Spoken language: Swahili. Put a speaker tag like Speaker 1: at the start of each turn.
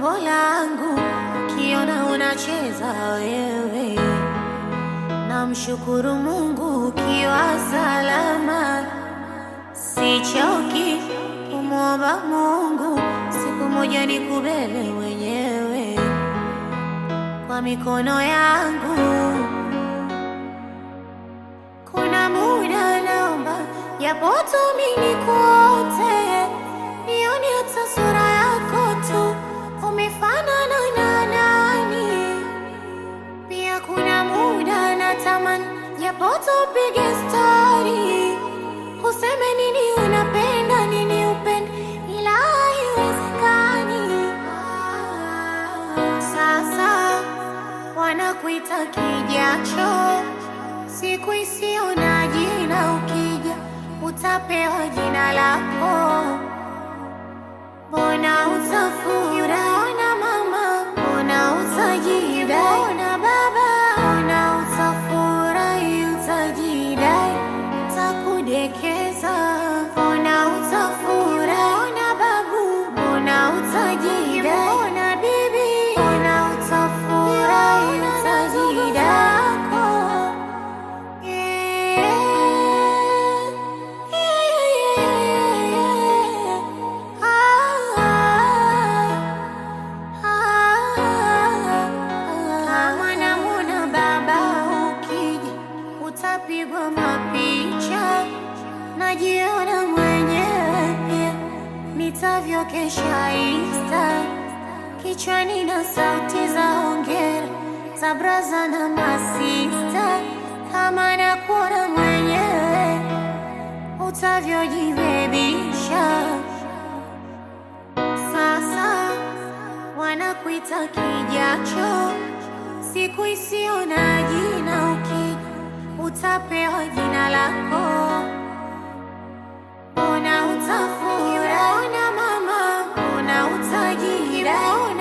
Speaker 1: tumbo langu kiona unacheza wewe, namshukuru Mungu ukiwa salama. Sichoki kumwomba Mungu siku moja nikubebe mwenyewe kwa mikono yangu. Kuna muda naomba japo tu mimi nikuote, nione hata sura yako tu umefanana na nani. Pia kuna muda natamani japo tu pige story, useme nini unapenda nini upende, ila haiwezekani. Sasa wanakuita kijacho, siku isiyo na jina, ukija utapewa jina lako. Mbona utafura, ona mama, mbona utajida, ona baba, mbona utafurahi, utajidai, takudekeza. Mbona utafura, ona babu, mbona utajida, ona bibi, mbona utafurahi, utajidai. Utapigwa mapicha, najiona mwenyewe pia, nitavyokesha Insta, kichwani na sauti za hongera za braza na masista. Kama nakuona mwenyewe utavyojibebisha. Sasa wanakuita kijacho, siku isiyo na jina, ukija utapewa jina lako. Mbona utafura, ona mama, mbona utajida, ona